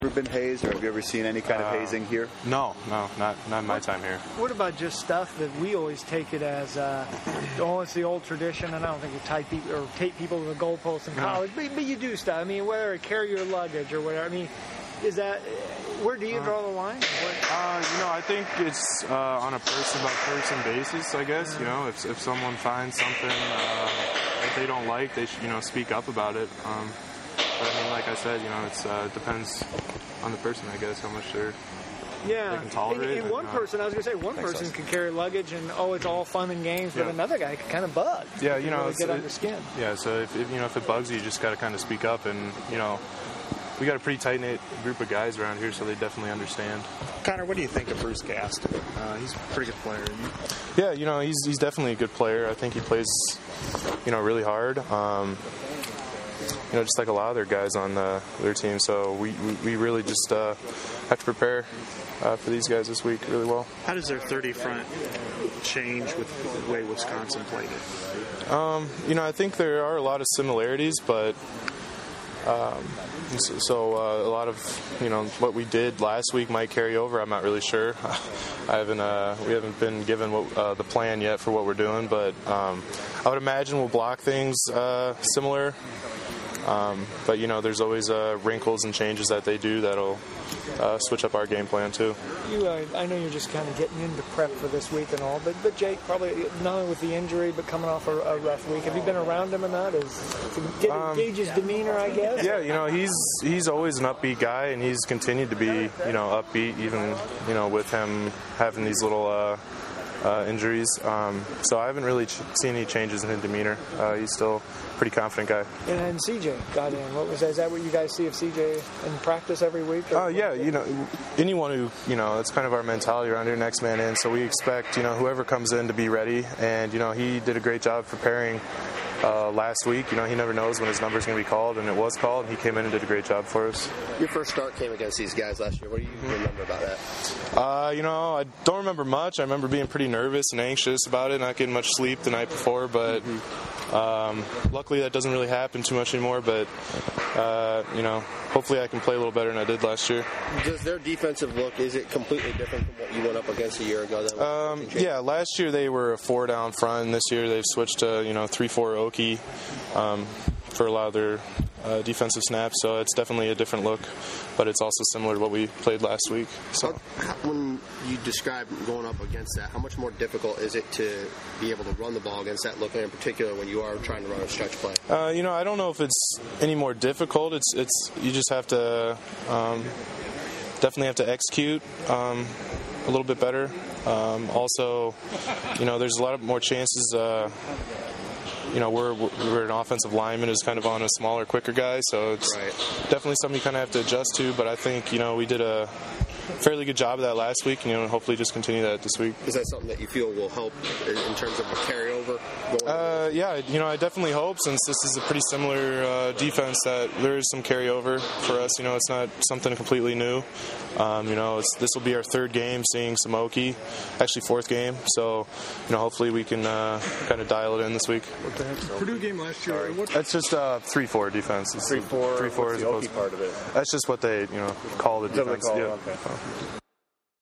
Ever been hazed, or have you ever seen any kind of hazing here? No, not in my time here. What about just stuff that we always take it as, it's the old tradition, and I don't think you tape people to the goalposts in college, but you do stuff. I mean, whether it carry your luggage or whatever. I mean, is that, where do you draw the line? I think it's on a person-by-person basis, I guess. You know, if someone finds something that they don't like, they should, speak up about it. But I mean, like I said, it depends on the person, I guess, how much they can tolerate. And one person can carry luggage and, it's all fun and games, but another guy can kind of bug. Yeah, really get under skin. Yeah, so if it bugs you, just got to kind of speak up, and, we got a pretty tight-knit group of guys around here, so they definitely understand. Connor, what do you think of Bruce Gast? He's a pretty good player. Yeah, he's definitely a good player. I think he plays, really hard. Just like a lot of their guys on their team. So we really just have to prepare for these guys this week really well. How does their 30 front change with the way Wisconsin played it? I think there are a lot of similarities, but a lot of what we did last week might carry over. I'm not really sure. We haven't been given the plan yet for what we're doing, but I would imagine we'll block things similar. But there's always wrinkles and changes that they do that'll switch up our game plan too. I know you're just kind of getting into prep for this week and all, but Jake, probably not only with the injury but coming off a rough week. Have you been around him or not? Gauge his demeanor, I guess. Yeah, he's always an upbeat guy, and he's continued to be upbeat even with him having these little injuries. So I haven't really seen any changes in his demeanor. He's still a pretty confident guy. And CJ got in. What was that? Is that what you guys see of CJ in practice every week? Yeah, anyone who, it's kind of our mentality around here, next man in. So we expect, whoever comes in to be ready. And, he did a great job preparing last week. He never knows when his number's going to be called, and it was called, and he came in and did a great job for us. Your first start came against these guys last year. What do you remember about that? I don't remember much. I remember being pretty nervous and anxious about it, not getting much sleep the night before, but luckily that doesn't really happen too much anymore, but hopefully I can play a little better than I did last year. Does their defensive look, is it completely different from what you went up against a year ago? Yeah, last year they were a 4-down front, and this year they've switched to 3-4 Oki for a lot of their defensive snaps, so it's definitely a different look, but it's also similar to what we played last week. So when you describe going up against that, how much more difficult is it to be able to run the ball against that look, and in particular when you are trying to run a stretch play? I don't know if it's any more difficult. It's you just have to definitely have to execute a little bit better. Also, there's a lot of more chances. We're an offensive lineman who's kind of on a smaller, quicker guy, so it's definitely something you kind of have to adjust to. But I think we did a fairly good job of that last week, and hopefully just continue that this week. Is that something that you feel will help in terms of a carryover? Yeah, I definitely hope, since this is a pretty similar defense, that there is some carryover for us. It's not something completely new. This will be our third game seeing Samoki, actually fourth game. So, hopefully we can kind of dial it in this week. Purdue game last year. That's just 3-4 defense. 3-4. 3-4 is the Oki part of it. That's just what they call the defense. Okay.